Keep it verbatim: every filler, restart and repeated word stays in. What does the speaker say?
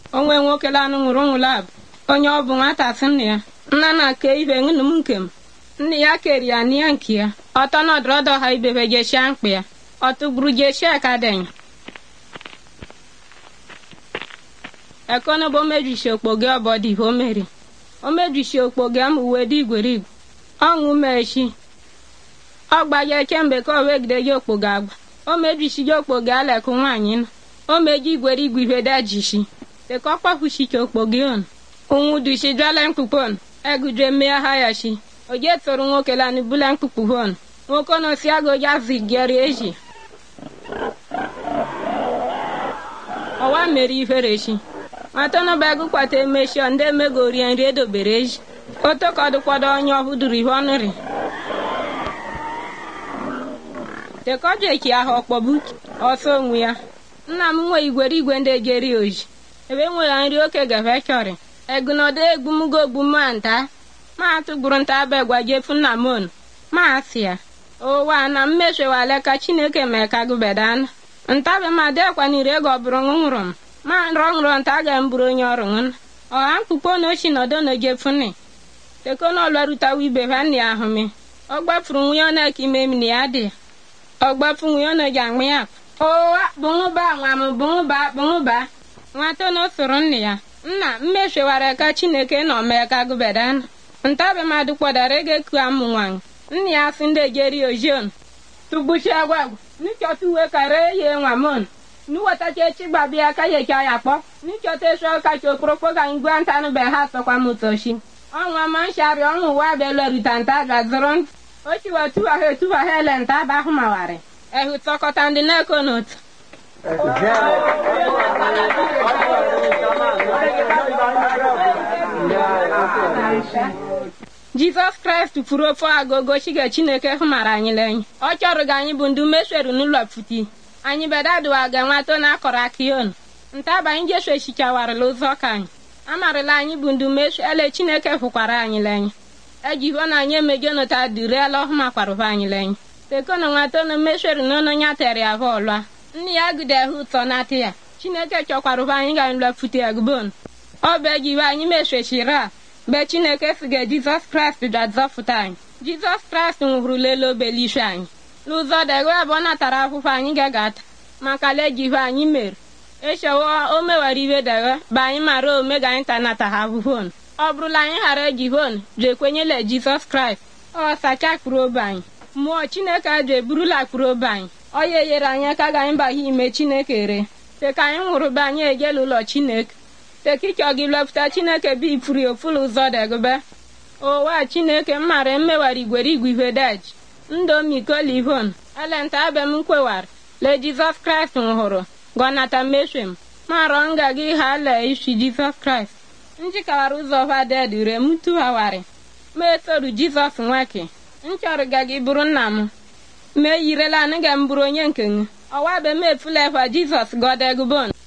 onwe nwoke lanụ nwụrụ nwụlab onye ọ bụ nwata sị nna ya nna na ke ibe ṅụnụ m nke m nne ya keri ya n'ihe nke ya ọtọ nọdụrọdọ ha ibebe jeshia mkpa ya ọ tụgburu jeshia ka denya ekono bo mejisi okpoge obodi ho meri o mejisi okpoge am uwe di igwerigwe ọṅụ mechi ọgbaje kemgbe ka o wegide ya okpoge agba o mejisi ya okpoge alekụ nwaanyị nọ o meji igwerigwe ihe dajishi teka ọkpafuchiche okpoge on ụnwụ dushi jwala mkpukpon eguje mmea ha ya shi oje toro nwoke lani bula mkpukpu hon nwoke no si ago ya zigeri eji ọwa mere ifere shi matono begu kwate meshi onde megori nri edobere eji otokodu kwado onye ọhụdụrụ ihe ọnụrị tekoje ki ahụ ọkpọbu ọsọ onwe ya nna m nwe igwere igwe ndị ejeri oji ebe nwe ya nri oke gafe chọrị egunodo egbumugo ogbuma nta ma atụgburu nta begwa jefu nna m onu ma asị ya ụwa na mmeswewale ka chineke mee ka gụbedana ntabe ma dekwaniri ego ọbụrụ nwụrụ m ma nrọ nrọ nta ga mburu onye ọrụ nwụna ọha mkpukpo na ochi nọdụ na jefuni tekono lwarutawa ibe ha nni ahụ mi ọ gbafuru nwunye ọ na-eke ime m na ya dị ọ gbafu nwunye ọ na-eji anwụ ya ụwa bụṅụba nwa m bụṅụba bụṅụba nwata na o soro nne ya nna mmeswewara ka chineke nọ mee ka gụbedana ntabe mmadụ kpọdara ego eku amụ nwanyị nne ya sị ndị ejeri ojion tugbuchi agwagwa n'ịchọta uwe kara ye nwa mon n'ụwọtacha echi gbabịa ka yecha ya kpọ n'ịchọta esu ọkacha okporokpo ka ngwa ntanụ be ha sọkwa m ụtọchi ọnwa ma nshari ọnwụ ụwa belorita nta gazoro ntị ochiwa tuwaha etuwaha ele nta ba ahụ mawarị ehu tọkọta ndị na-eko n'otu Jizọs Kraịst kwuru ofe agogo chige Chineke hụmara anyị lenye ọ chọrọ ga anyị bụ ndị mesweru n'ụlọ pụti anyị bedadụwa ga nwato na akọrọ akion ntaba anyị jesue chichawarịla ụzọ ka anyị amarịla anyị bụ ndị meswe ele Chineke hụkwara anyị lenye ejiho na anyị emejonota duriela ọhụmakwarụva anyị lenye tekono nwato na mesweru n'ụlọ nya tere ya ọlụa nne ya gide hụ ụtọ na-atị ya Chineke chọkwarụva anyị ga nlọ pụti agbon ọ bụ ejiwe anyị meswechiri a mgbe Chineke sige Jizọs Kraịst ga-azọpụta anyị Jizọs Kraịst nwụrụ lele obelishu anyị n'ụzọ degwe ebe ọ natara akwụkwọ anyị ga-agata maka lejive anyị mere echewo o mewara iwe degwe bụ anyị mara omega anyị ta nata ha ahụhon ọ bụrụla anyị ghara ejivon je kwenyele Jizọs Kraịst ọ sacha kpụrụ obe anyị mmụọ Chineke ajọ eburula kpụrụ obe anyị ọ ya enyere anyị ka ga anyị baghe ime Chineke re teka anyị nwụrụ be anyị ejela ụlọ Chineke tekichọ gị lọpụta Chineke bụ ifuri ofulu ụzọ degube ụwa Chineke mmara mmewara igwere igwe ihe daji ndomikolivon elenta abe m kwewara le Jizọs Kraịst nwụrụ gọnata mmeshem marọ nga gị ha le isi Jizọs Kraịst njikawara ụzọ vaded re m tụghawarị ma etoru Jizọs nweke nchọrọ ga gị bụrụ nna m ma eyirela nụ ga m bụrụ onye nke m ọwa be m efula efa Jizọs gọdegubon